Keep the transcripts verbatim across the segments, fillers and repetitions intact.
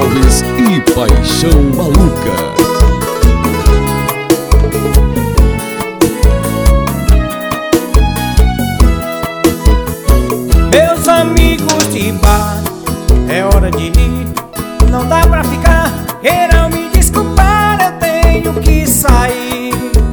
Alves e Paixão Maluca. Meus amigos de bar, é hora de ir, não dá pra ficar. Queiram me desculpar, eu tenho que sair.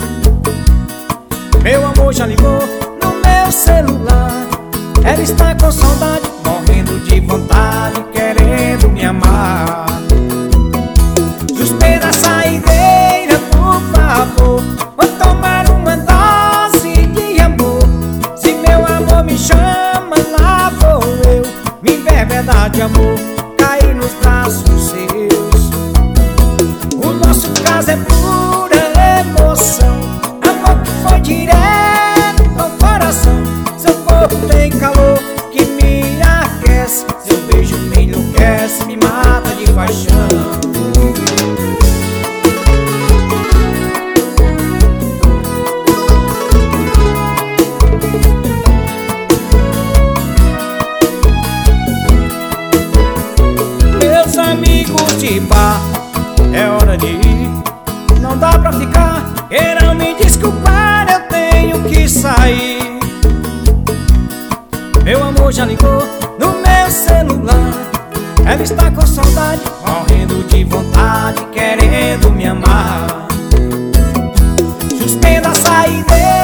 Meu amor já ligou no meu celular, ela está com saudade, morrendo de vontade, querendo me amar. Suspenda a saideira, por favor, vou tomar uma dose de amor. Se meu amor me chama, lá vou eu, me embebedar de amor, cair nos braços seus. O nosso caso é pura emoção, amor que foi direto ao coração. Seu corpo tem calor que me aquece, seu beijo me enlouquece, me mata de paixão. Meus amigos de bar, é hora de ir, não dá pra ficar. Queiram me desculpar, eu tenho que sair. Meu amor já ligou no meu celular, ela está com saudade, morrendo de vontade, querendo me amar. Suspenda a saideira,